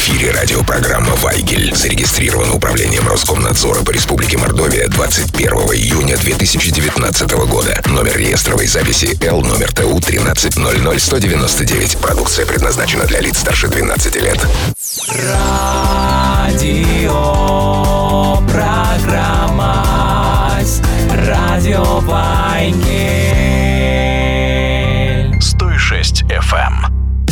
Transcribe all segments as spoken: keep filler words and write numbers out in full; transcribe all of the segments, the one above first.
эфире радиопрограмма «Вайгель». Зарегистрирована управлением Роскомнадзора по Республике Мордовия двадцать первого июня две тысячи девятнадцатого года. Номер реестровой записи Л номер Т У тринадцать ноль ноль сто девяносто девять. Продукция предназначена для лиц старше двенадцати лет. Радио программа Радио Вайгель сто шесть эф эм.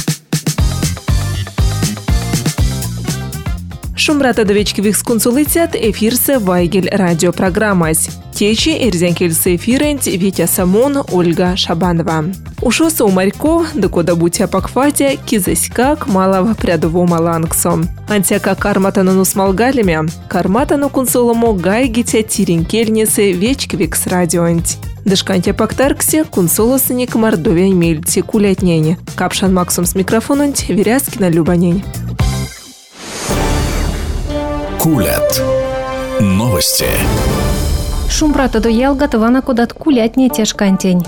Шумрата довечкивих сконсулицят эфирсе Вайгель радиопрограммась. Течи эрзенкельсы эфирент Витя Самон, Ольга Шабанова. Ушоса у Марьков, докуда бутя пакфатя, кизаськак малого прядово маланксо. Антяка карматану смалгалемя, карматану кунсоломо гайгитя тиринкельницы вечкивикс радионть. Дышкантя пактарксе кунсолосник Мордовия мельти кулятнень. Капшан Максом с микрофононть Веряскина Любанень. Кулят. Новости. Шумбрата доел готована кудат кулятне тяжкантень.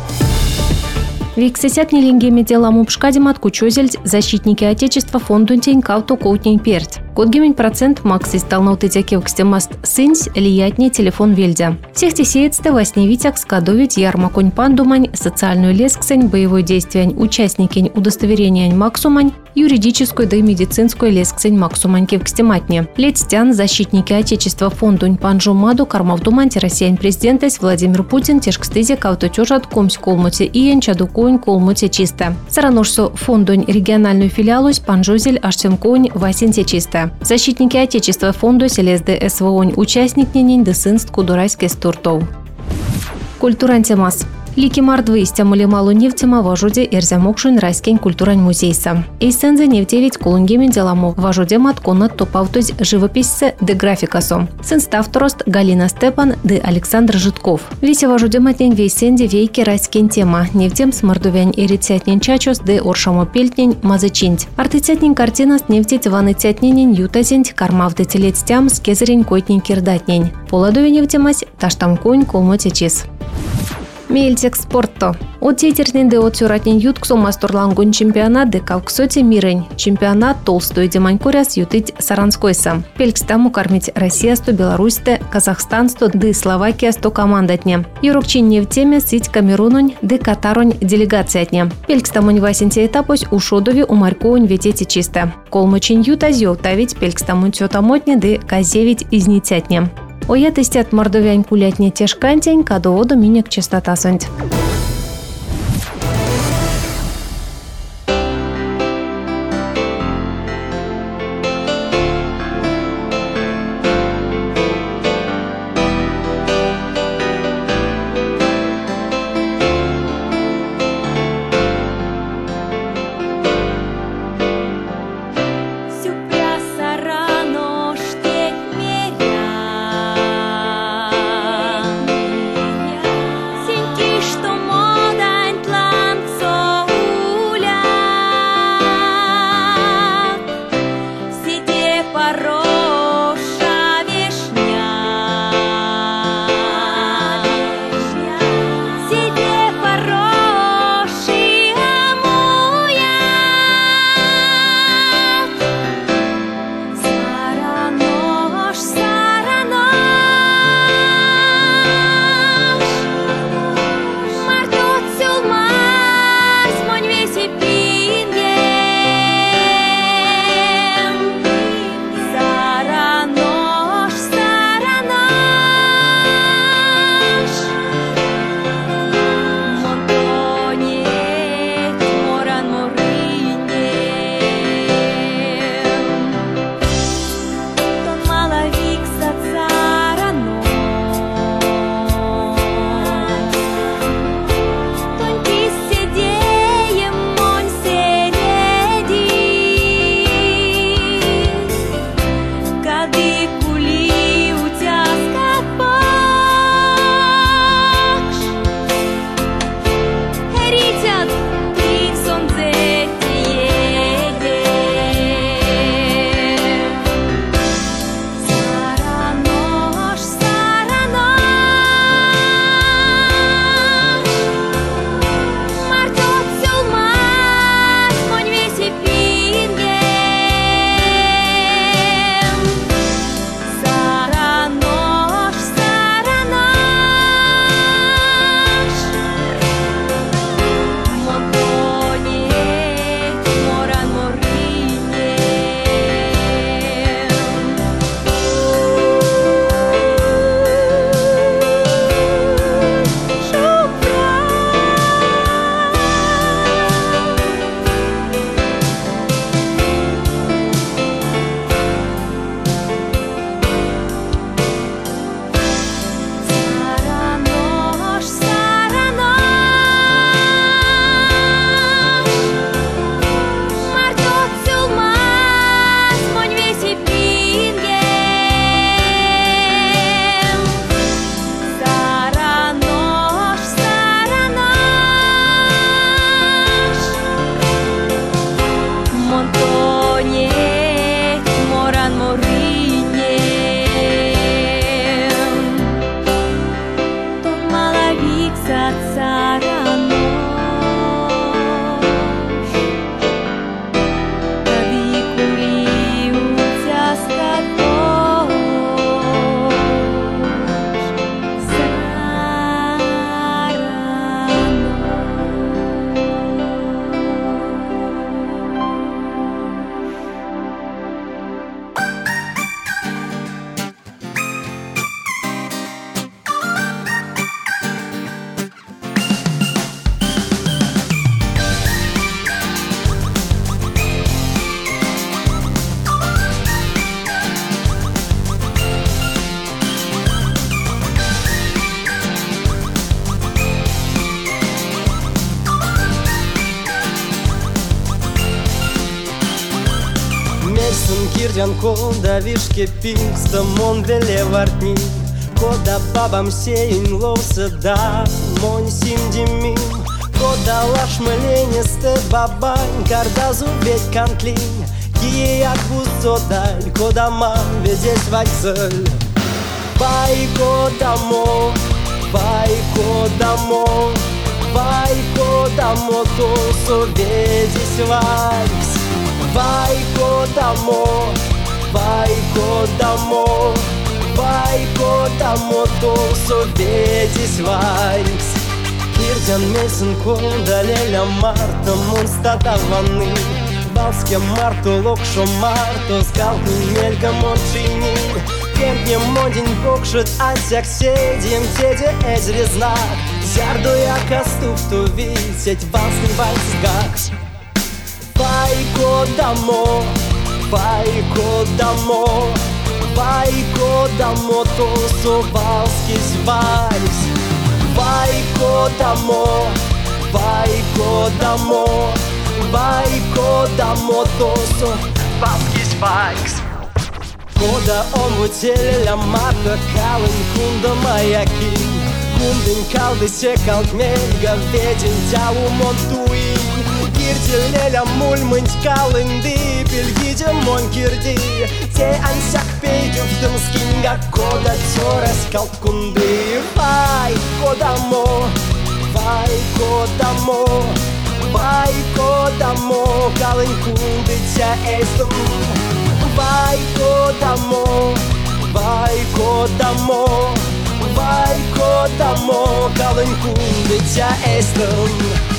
Виксесят нелингеми делам упшкадим от кучозельц защитники Отечества фондунтень кауто коутнень перть. Кодгемень процент максис талнаутытякев кстемаст сынсь лиятне телефон вельдя. Всех тесеецте восневитяк скадовить ярмаконь пандумань социальную лесксень боевой действиянь участникень удостоверениянь максумань юридическую да и медицинскую лесксень максуманькев кстематне. Лецтян защитники Отечества фондунь панжумаду кармавдуманти россиян президентес Владимир Путин тешкстызе кауто тюжат комсь колмуте иен чадуконь колмуте чисто. Сараношсо фондунь региональную филиалусь панжозель аштемконь васинте чисто. Защитники Отечества фонду селезде СВОнь участник ненень десынст кудурайске стуртов. Культурантемас. Лики мардвы стямули малу нефтема важуде эрзямокшун райскень культурань музейса. Эйсензе нефтевить колунгемен деламок важуде матконат топавтуз живописце де графикасом. Сенставторост Галина Степан де Александр Житков. Весе важуде матнень вейсенде вейки райскень тема. Нефтем с мордовянь эрицятнень чачос де оршамо пельтнень мазычинть. Артыцятнень картинаст нефтить ваны цятненень ютазенть кармавды телецтям скезерень койтнень кирдатнень. Поладове нефтемась таштам конь колмоте чиз. Мельтек спортто. От тетерненде от сюратнен ютксо мастурлангон чемпионат де калксоте мирень. Чемпионат толстой деманькоряс ютыть саранскойса. Пелькстаму кормить Россия-сто, Беларусь-сто, Казахстан-сто, де Словакия-сто командатне. Юрокчинне в теме сить Камерунунь де Катаронь делегациятне. Пелькстамунь васенте этапось у Шодови у Марьковунь ветете чисто. Колмочинь ютазё тавить пелькстамунь тётамотне де казевить изнитятне. Оя тестят мордовянь кулятне тяжкантень, кадоводу минек частотасонть. Что Kirjan koda viške pinksta mon vele vartni Koda babam sejn lovse da mon simdimin Koda lash mălenje ste baban Karda zubet kantlin Kie jak buzodal Koda man vedjes vajsel Vai koda mo Vai koda mo Vai koda mo To so vedjes vajs Vai koda mo Vai koda mo Vai koda mo To so vedjes vajs Kirjan mesën koda lela martë Mon stata vani Valske marto lokšo marto Skalku melga mon činin Kemp nie modin pokrzet Ansjak sedjem Tedje ezre znak Zjardo jaka stup to viseć Valsni vajs gaks Vai koda mo Vai koda mo Vai koda mo To so valskis vajs Vai koda mo Vai koda mo Vai koda mo To so valskis vajs Koda omvuțelele martă Kalin kunda majakin Kundin kaldi se kalt melga Vedin tjavu montuin Kirtilele mulmânti kalin dipil Gidje mon kirdi Te ansak peidjuftum skinga Koda tjoras kalt kundi Vai koda mo Vai koda mo Vai koda mo Kalin kundi tja estum Vai koda mo Vai koda mo Vai koda mo Kalin kundi tja estum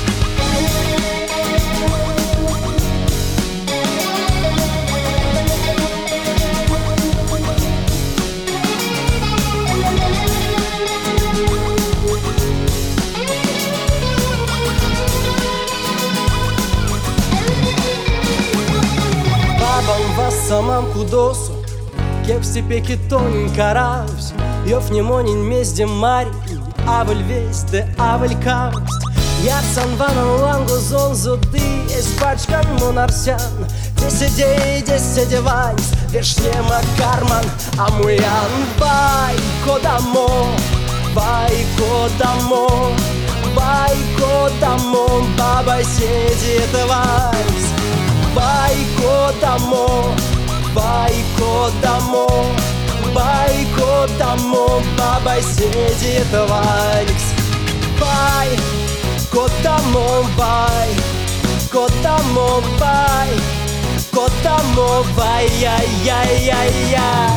Самам кудосу, кеп в степе китонин каравсь, Йов не монин мезде мари, авель весь де авель кавсть. Я санванан лангу зон зуды, эспачкан монарсян, Деседей, деседе вайс, вешнема карман, амуян. Vai koda mo, vai koda mo, vai koda mo, бабай сидит вайс. Vai koda mo, vai koda mo, vai koda mo, бабай сидит вальс. Vai koda mo, vai koda mo, vai koda mo, vai ai ai ai ai.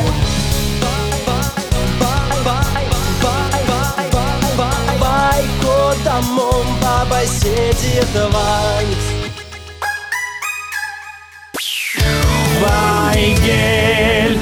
Vai koda mo, бабай сидит вальс. Вайгель.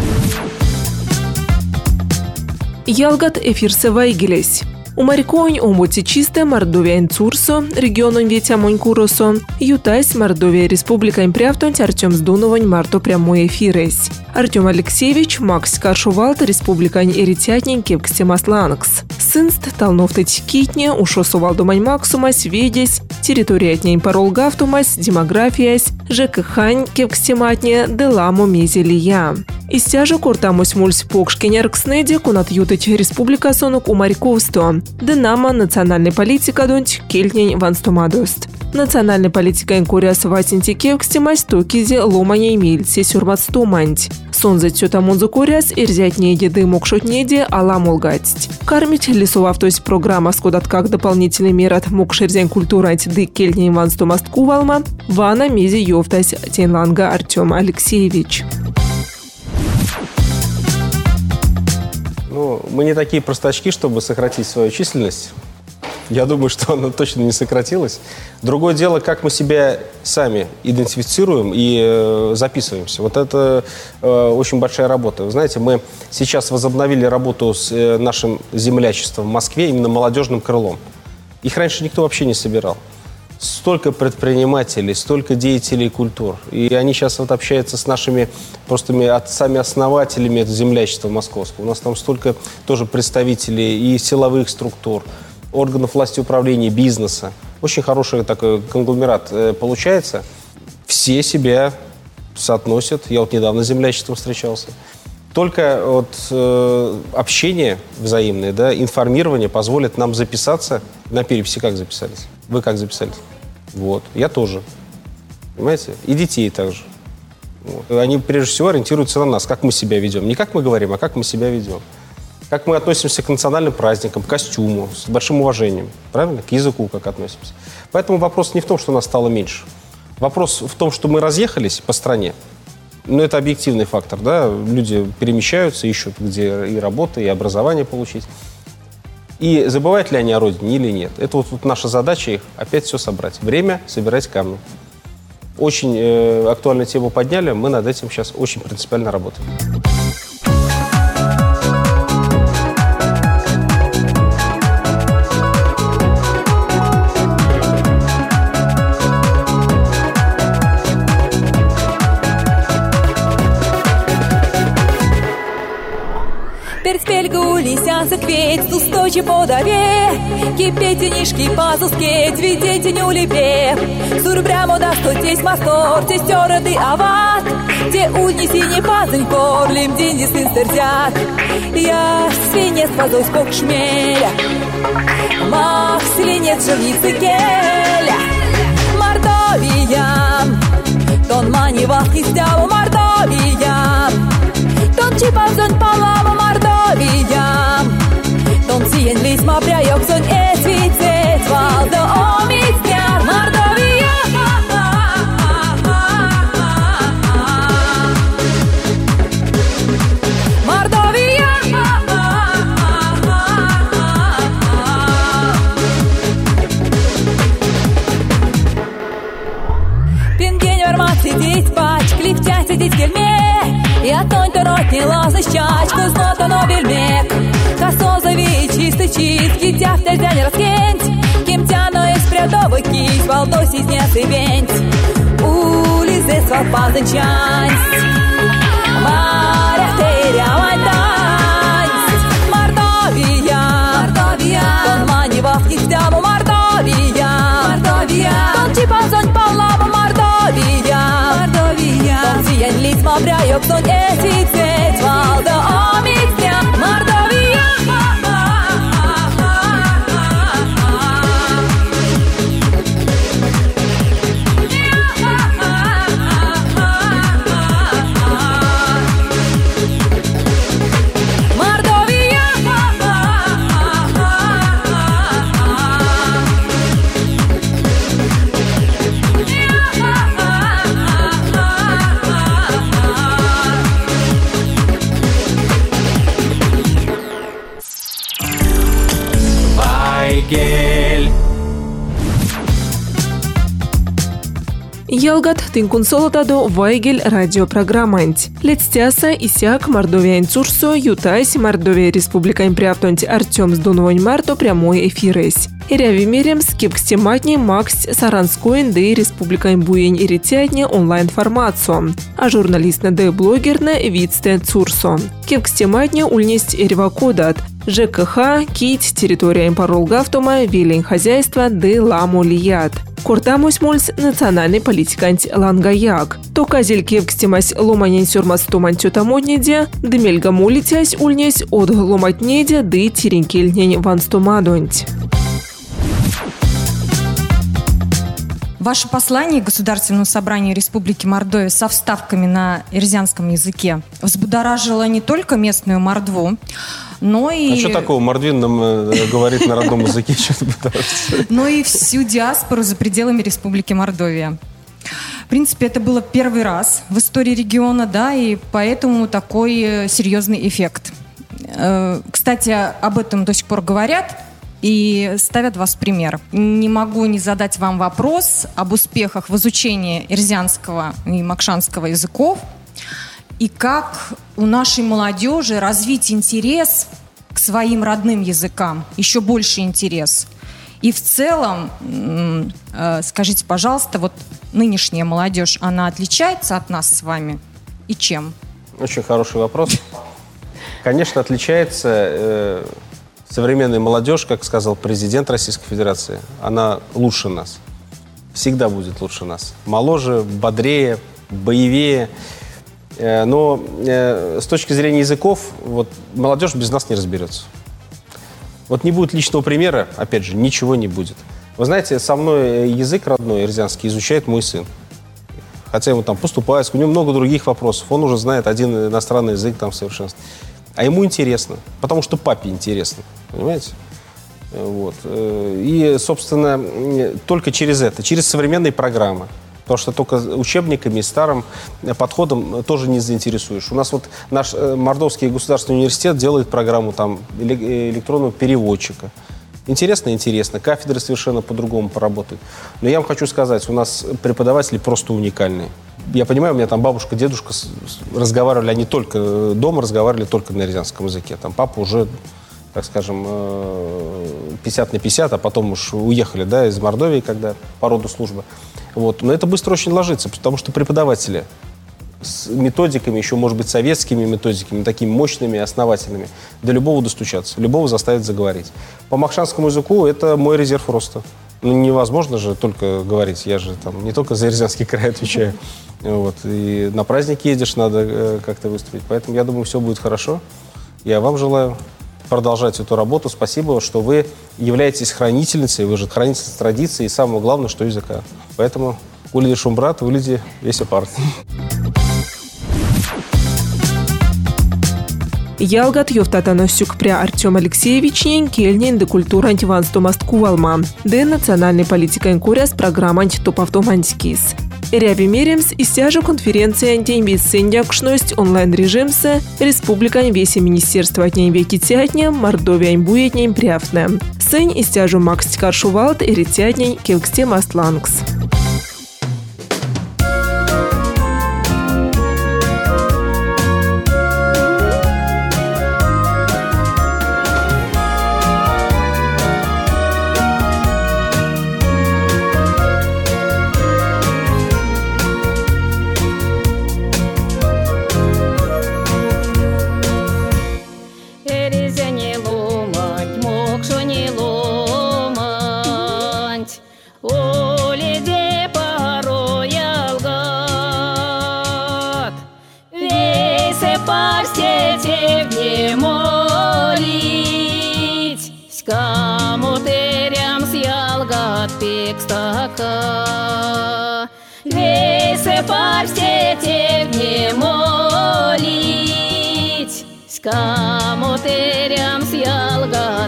Ялгат эфирсе Вайгелес. Умарькоň омути чисте Мордовия Цурсо, регионон Ветя Монькуросо, Ютайс Мордовия Республика Импрявтон Артем Сдуновань Марто прямой эфирес. Артем Алексеевич Макс Каршувалт Республика Эритятнин Кевкстемасланкс. Сынст Талнофтыть Китне Ушосувалдумань Максумась Ведесь, территориятнень Паролгафтумась, демографиясь, ЖКХань Кевкстематне Деламо Мезелия. Истяжа куртамусь мульс покшкенеркснеде кунат ютыть Республика Сонук Умарьковсто. Денама национальной политика донть кельтнень ванстомадост. Национальный политика куряс васинти кевкстимась токизе ломаней мильсе сюрматстоманть. Сонза тетамунзу куряс ирзять неде дымок шотнеде аламулгать. Кармить лесовавтось программа скудат как дополнительный мерат мукшерзень культурать ды кельней ванстомастку валма вана мези ёвтась тенланга Артем Алексеевич. Ну, мы не такие простачки, чтобы сократить свою численность. Я думаю, что она точно не сократилась. Другое дело, как мы себя сами идентифицируем и э, записываемся. Вот это э, очень большая работа. Вы знаете, мы сейчас возобновили работу с э, нашим землячеством в Москве, именно молодежным крылом. Их раньше никто вообще не собирал. Столько предпринимателей, столько деятелей культур. И они сейчас вот общаются с нашими просто отцами-основателями этого землячества московского. У нас там столько тоже представителей и силовых структур, органов власти управления, бизнеса. Очень хороший такой конгломерат э, получается. Все себя соотносят. Я вот недавно с землячеством встречался. Только вот э, общение взаимное, да, информирование позволит нам записаться. На переписи как записались? Вы как записались? Вот. Я тоже. Понимаете? И детей также. Вот. Они прежде всего ориентируются на нас, как мы себя ведем. Не как мы говорим, а как мы себя ведем. Как мы относимся к национальным праздникам, к костюму, с большим уважением. Правильно? К языку как относимся. Поэтому вопрос не в том, что нас стало меньше. Вопрос в том, что мы разъехались по стране. Но это объективный фактор, да. Люди перемещаются, ищут, где и работа, и образование получить. И забывают ли они о родине или нет? Это вот, вот наша задача их опять все собрать. Время собирать камни. Очень э, актуальную тему подняли. Мы над этим сейчас очень принципиально работаем. Закветь, сусточи подаве, кипетенишки пазускеть, видетеню лепе. Сурбрямо да стотесь мастор, те стёрады ават, те удниси не пазынь корлим, деньги сын стерзят. Я свинец пазой скок шмеля, мах свинец живницы келя. Мордовия, тон мани вахти стяву Мордовия, тон чипазонь палаву Мордовия. Тон сиен лис мапря йоксон эсвицет валда омицня Мордовия. Мордовия. Пингень вармат сидеть пач, клифтя сидеть кельме. Я тонь-то рот не лазать чачку, знота но бельмек. Косозови чистый чист, китя в тельзя не раскенть. Кемтяно из прядовый кись, балдоси из несывенть. Улизе свал пазычансть, моря теря вантансть. Мордовия, Мордовия, тон мани вахти стяву Мордовия. Мордовия, тон чипазонь палаву Мордовия. Мордовия, тон сиен лис мапря йоксон эсвицет валда омицня Мордовия. Ялгат тынкун солотаду Вайгель радиопрограммант. Летстяса исяк Мордовия Цурсо, Ютайс, Мордовия Республика Имприаптонти Артем Сдуновань Марто прямой эфирес. Иряви мерем скипкстематни Макс Саранской НД Республика Имбуень Иритятни онлайн-формацию. А журналист НД блогерна Вицте Цурсо. Кипкстематни ульнесть Эревакодат. ЖКХ, Кит, территория Импаролгавтома, Вилень хозяйства, Д. Ламулият. Кортамусь мольс национальный политикант Лангаяк. То казель кевкстемась ломанень сюрмастомань тетамоднеде, дымельга молитясь ульнесь от ломатнеде, ды тиренкельнень ванстомадонть. Ваше послание Государственному собранию Республики Мордовия со вставками на эрзянском языке взбудоражило не только местную мордву, но и... А что такого? Мордвин нам э, говорит на родном языке. Но и всю диаспору за пределами Республики Мордовия. В принципе, это было первый раз в истории региона, да, и поэтому такой серьезный эффект. Кстати, об этом до сих пор говорят и ставят вас в пример. Не могу не задать вам вопрос об успехах в изучении эрзянского и макшанского языков и как у нашей молодежи развить интерес к своим родным языкам, еще больше интерес. И в целом, скажите, пожалуйста, вот нынешняя молодежь, она отличается от нас с вами и чем? Очень хороший вопрос. Конечно, отличается. Э, современная молодежь, как сказал президент Российской Федерации, она лучше нас. Всегда будет лучше нас. Моложе, бодрее, боевее. Э, но э, с точки зрения языков, вот, молодежь без нас не разберется. Вот не будет личного примера, опять же, ничего не будет. Вы знаете, со мной язык родной, эрзянский, изучает мой сын. Хотя ему там поступает, у него много других вопросов. Он уже знает один иностранный язык там в совершенстве. А ему интересно, потому что папе интересно, понимаете? Вот. И, собственно, только через это, через современные программы. Потому что только учебниками и старым подходом тоже не заинтересуешь. У нас вот наш Мордовский государственный университет делает программу там электронного переводчика. Интересно, интересно. Кафедры совершенно по-другому поработают. Но я вам хочу сказать, у нас преподаватели просто уникальные. Я понимаю, у меня там бабушка, дедушка разговаривали, они только дома разговаривали только на эрзянском языке. Там папа уже, так скажем, пятьдесят на пятьдесят, а потом уж уехали, да, из Мордовии, когда по роду службы. Вот. Но это быстро очень ложится, потому что преподаватели с методиками, еще, может быть, советскими методиками, такими мощными, основательными, до любого достучаться, любого заставить заговорить. По макшанскому языку это мой резерв роста. Ну, невозможно же только говорить. Я же там не только за Эрзянский край отвечаю. Вот. И на праздник едешь, надо э, как-то выступить. Поэтому я думаю, все будет хорошо. Я вам желаю продолжать эту работу. Спасибо, что вы являетесь хранительницей, вы же хранительница традиции и самое главное, что языка. Поэтому улиди шумбрат, улиди весь апарт. Ялгат Йовтатано Сюкпря Артем Алексеевичнен Кельнин де культура антиванстомаст Кувалма, де национальной политикой Куряс программа антитопавтомантикис. Ряби меремс и стяжу конференция антиэмбиссендякшность онлайн-режимса Республика Весе Министерства от Векитятня Мордовия Имбуетня Импряфна. Сень и стяжу Макс Каршувалт и Ритятня Келксте Мастлангс. Камутерям сялгат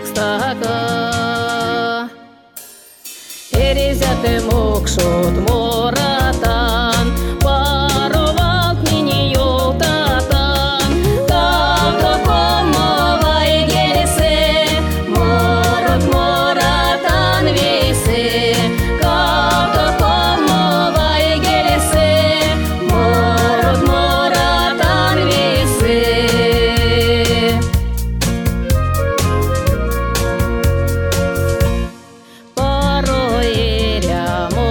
пекстака. Эрезяты мокшут моратан, паровалт мини ёлтатан. Кавто комовай гелесе, морот моратан весе. Кавто комовай гелесе, морот моратан весе. Amo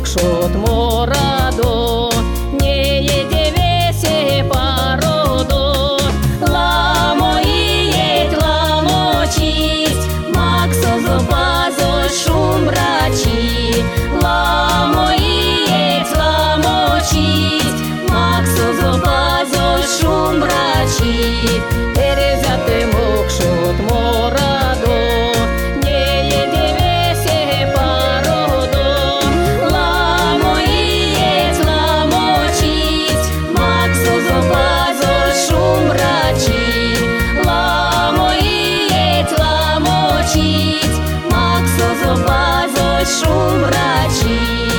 мокшот морадо, не едевесе пародо. Ламо иет, ламо чисть, максо зубазо шумрачи. Ламо иет, ламо чисть, максо зубазо шумрачи. Терезяте мокшот морадо, не едевесе пародо. Ламо иет, ламо чисть, максо зубазо шумрачи. Ламо иет, ламо чисть, максо зубазо шумрачи.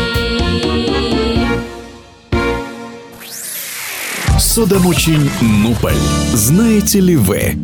Судомучень Нуполь. Знаете ли вы?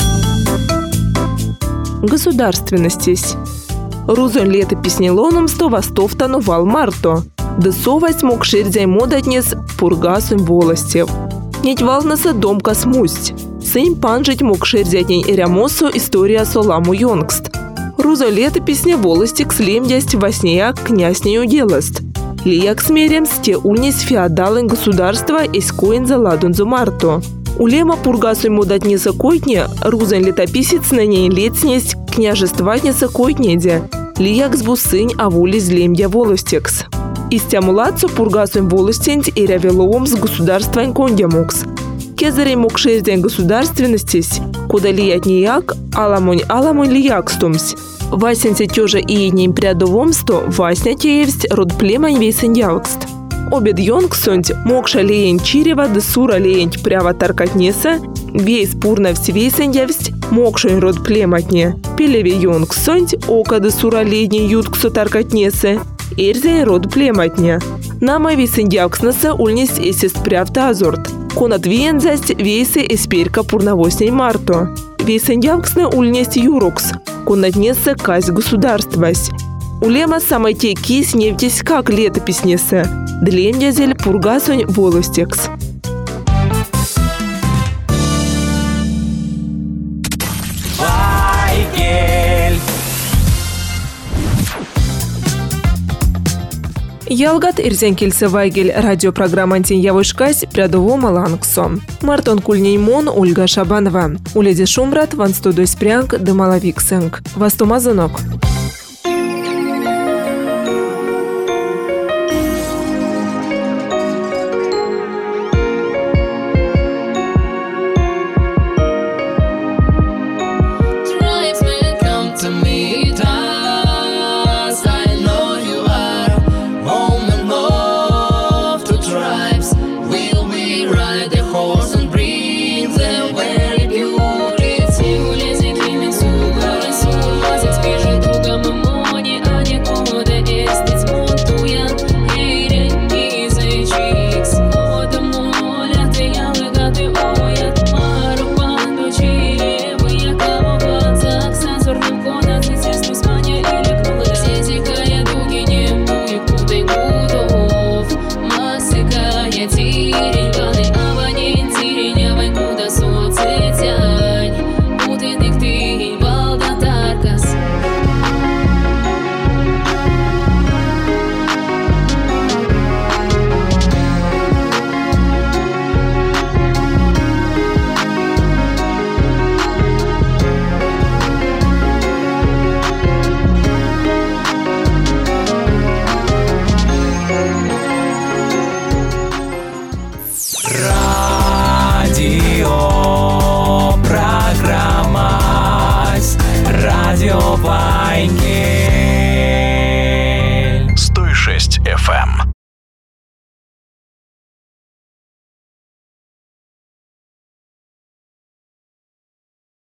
Государственностись. Рузон летописни лоном сто востов танувал марто. Десовать мог ширдяй модатнес пургасум волостев. Неть валнаса домка смусть. Сын панжить мог ширдятней эрямосу история соламу йонгст. Рузон летописня волостик слемдясть воснеяк князь не уделаст. Лияк смерем сте ульнись феодален государства эскоин за ладунзу марто. Улема пургасум модатнеса койтне, рузон летописец на ней летснесть княжестватнеса койтнеде. Лияк сбусынь авулись злемдя волостекс. Истямулацу пургасум волостень и рявеловом с государствен кондямукс. Кезарей мог шердень государственностись, куда лиять нияк, аламонь аламонь лияк стумсь. Васенце тёжа и едним прядовомсто васня теевсть род племань вейсендявкст. Обед йонгсонть мокша леень чирева да сура леень прява таркатнеса, вейс пурнавсть вейсендявсть мокшень род плематне. Пелеве йонгсонть ока да сура леень ютксо таркатнеса, эрзень род плематне. Нама вейсендявкснаса ульнись эсест прявта азорт. Конат виензасть вейсы эсперка пурнавосней марто. Вейсендявксна ульнесть юрокс. Конатнеса кась государствась. Улема самой те кись невтесь как летописнеса. Длендязель пургасонь волостекс. Вайгель. Ялгат Ирзенкельсе Вайгель радиопрограмма «Антин Явышкась» прядово Маланксо. Мартон Кульнеймон, Ольга Шабанова. Уледи Шумрат, Ван Студой Спрянг, Демалавиксенг. Вастомазонок. Радио Вайгель. сто шесть эф эм.